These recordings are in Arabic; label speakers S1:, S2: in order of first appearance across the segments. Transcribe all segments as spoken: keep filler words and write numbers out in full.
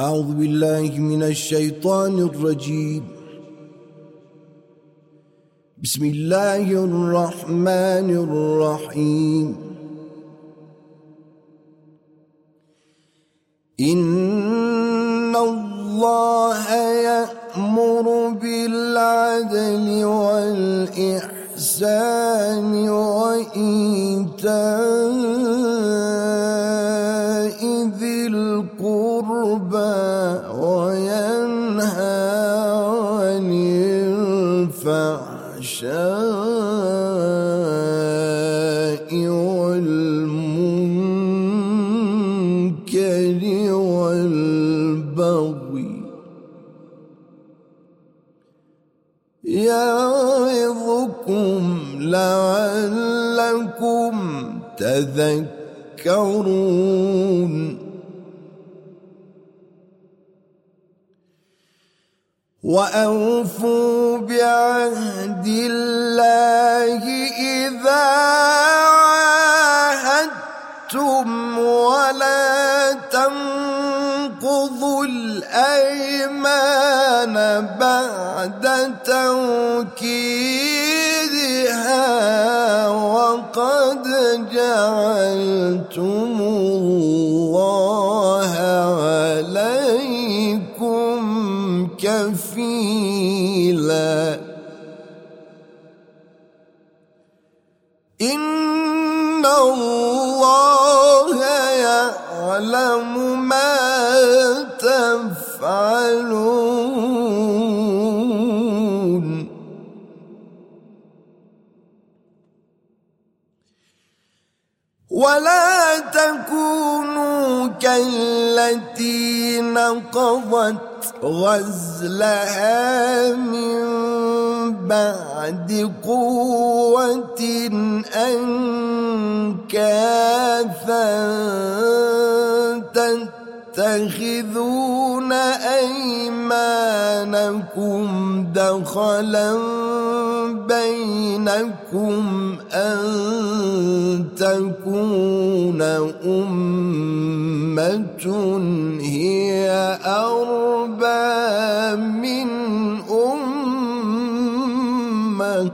S1: أعوذ بالله من الشيطان الرجيم. بسم الله الرحمن الرحيم. إن الله يأمر بالعدل والإحسان وإيتاء ذي القربى وينهى عن الفحشاء والمنكر والبغي يعظكم لعلكم تذكرون. وأوفوا بعهد الله إذا عاهدتم ولا تنقضوا الأيمان بعد توكيدها وقد جعلتم الله عليكم كفيلا. إن الله يعلم ما تفعلون. ولا تكونوا كالتي نقضت غزلها من بعد قوة أنكاثا تتخذون أيمانكم دخلا بينكم أن تكون أمة هي أربى من أمة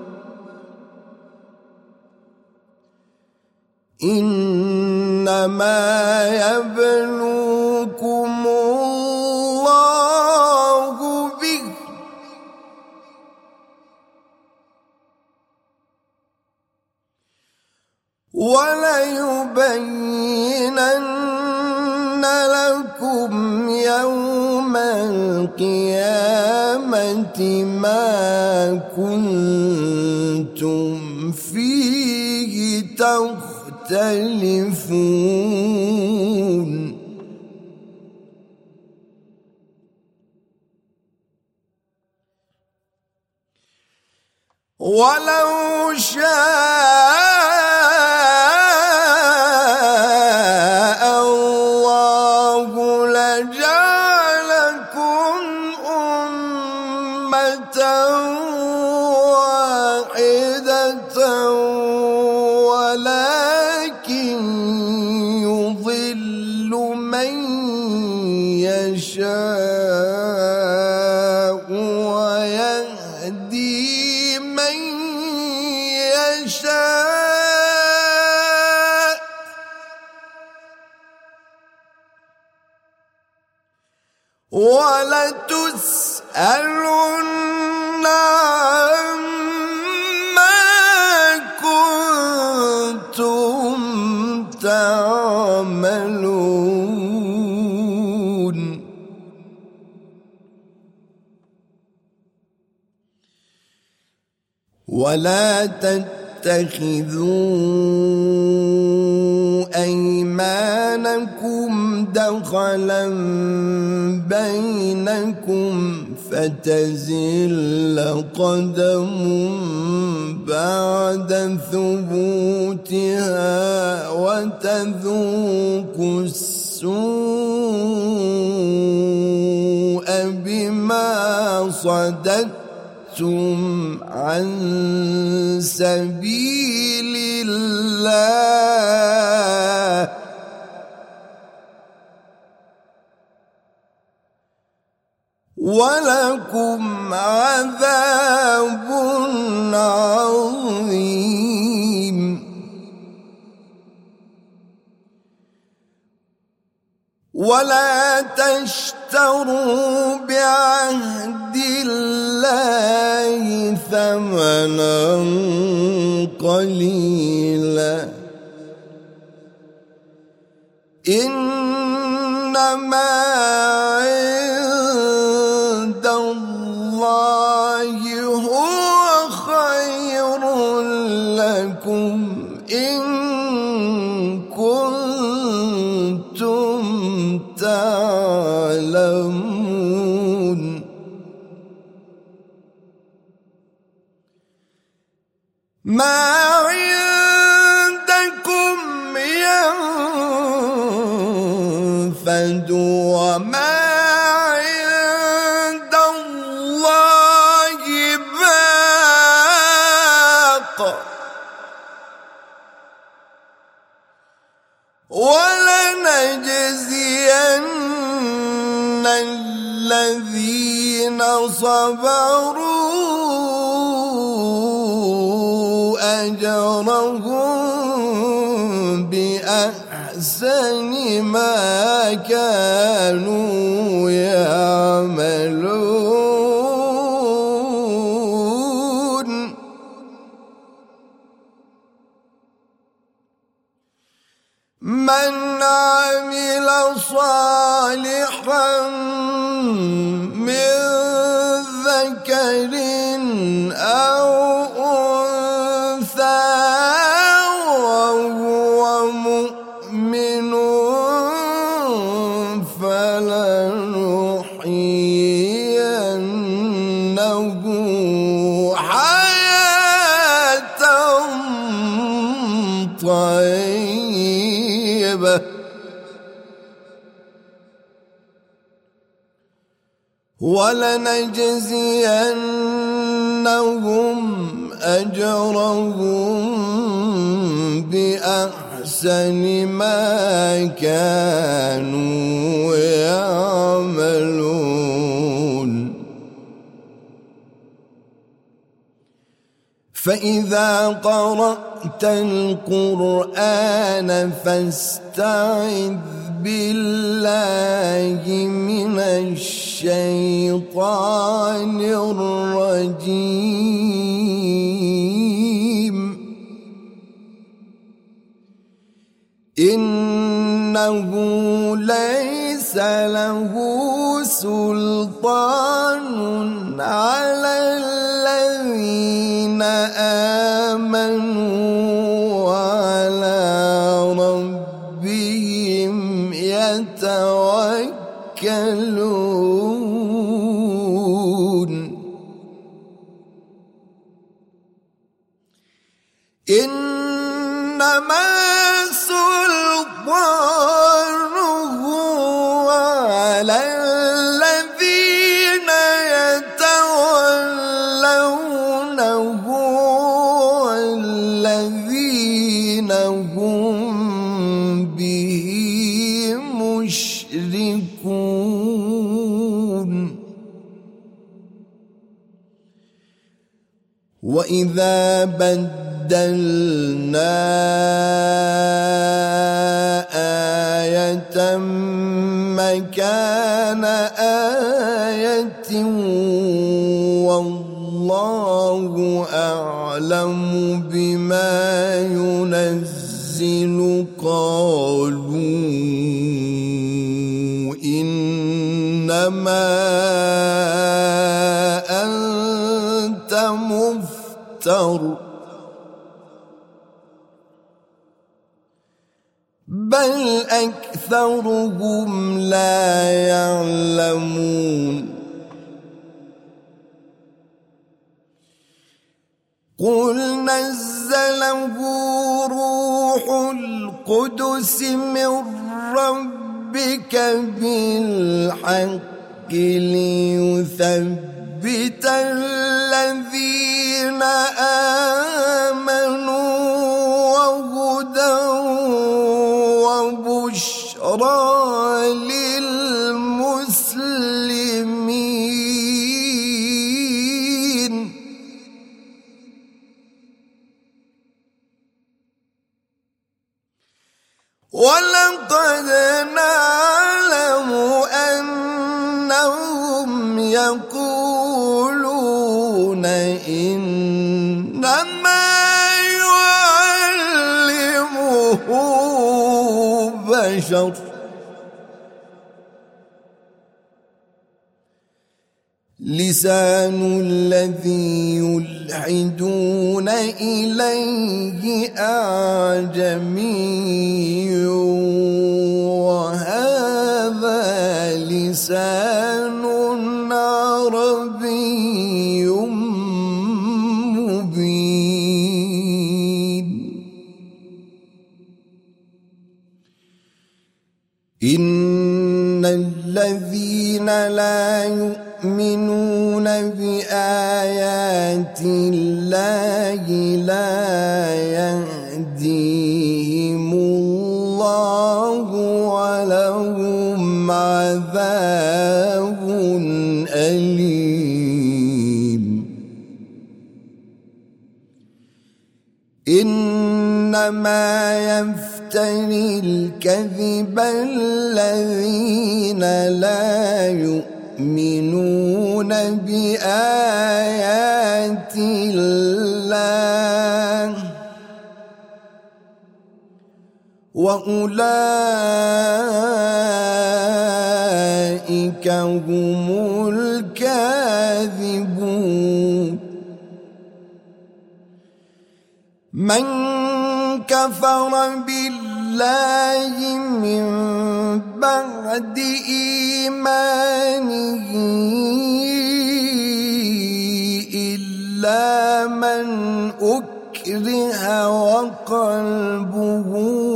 S1: إنما يبلوكم الله به وليبينن لكم يوم القيامة ما كنتم فيه تختلفون. ولو شاء الله لجعلكم أمة واحدة ولكن يضل من يشاء ويهدي من يشاء ولتسألن عما كنتم تعملون. ولا تتخذوا أيمانكم دخلا بينكم فتزل قدم بعد ثبوتها وتذوقوا السوء بما صددتم عن سبيل الله ولكم عذاب عظيم. ولا تشتروا بعهد الله ثمنا قليلا إنما عند الله هو خير لكم إن كنتم تعلمون. ما عندكم ينفد وما عند الله باق ولنجزين الذين صبروا أجرهم بأحسن ما كانوا يعملون. من عمل صالحا من ذكر أو أنثى وهو مؤمن فلنحيينه حياة طيبة ولنجزينهم أجرهم بأحسن ما كانوا يعملون. فإذا قرأت القرآن فاستعذ بالله من الشيطان الرجيم. إنه ليس له سلطان على الذين آمنوا وعلى ربهم يتوكلون. إنما سلطانه على الذين يتولونه والذين هم به مشركون. وإذا بدلنا آية مكان آية والله أعلم بما ينزل قالوا إنما أنت مفتر بل أكثرهم لا يعلمون. قل نزله روح القدس من ربك بالحق ليثبت الذين آمنوا وهدى وبشرى للمسلمين. ولقد نعلم أنهم يقولون إنما يعلمه بشر لسان الذي يلحدون إليه أعجمي وهذا لسان عربي مبين إن الذين لا يؤمنون بآيات الله لا يهديهم الله ولهم عذاب أليم إنما يفتري الكذب الذين لا يؤمنون بآيات الله وأولئك هم الكاذبون من كفر بالله من بعد إيمانه إلا من أكره وقلبه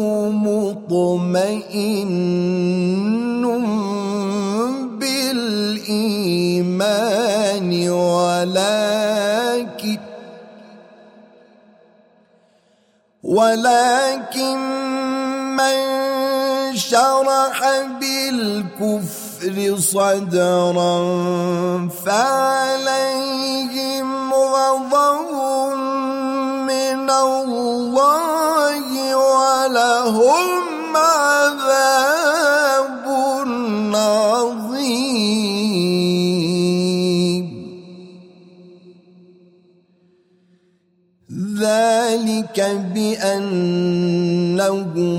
S1: مطمئن بالإيمان ولكن ولكن من شرح بالكفر صدرا فعليهم غضب من الله ولهم عذاب عظيم ذلك بأنهم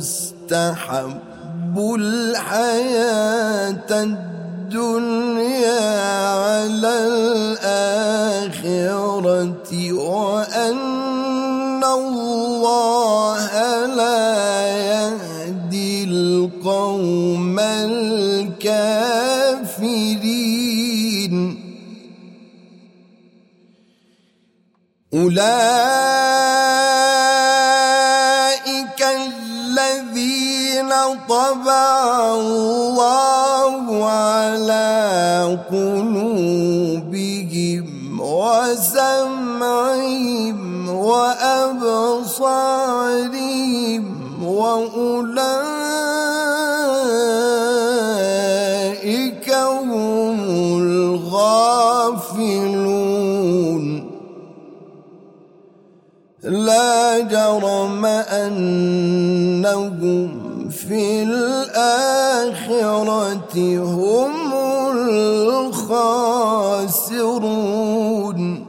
S1: مستحبوا الحياة الدنيا على الآخرة وأن الله لا يهدي القوم الكافرين أولئك الذين طبع الله على قلوبهم وسمعهم وأبصارهم وأولئك هم الغافلون لا جرم أنهم في الآخرة هم الخاسرون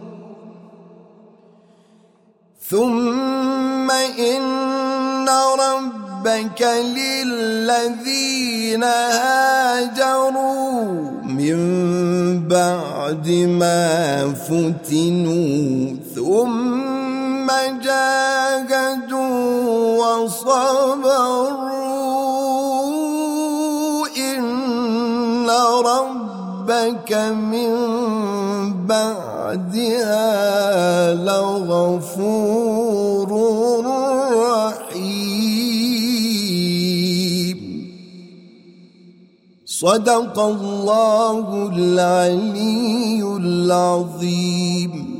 S1: ثم إن ربك للذين هاجروا من بعد ما فتنوا ثم جاهدوا وصبروا إن ربك من بعدها لغفور رحيم صدق الله العلي العظيم.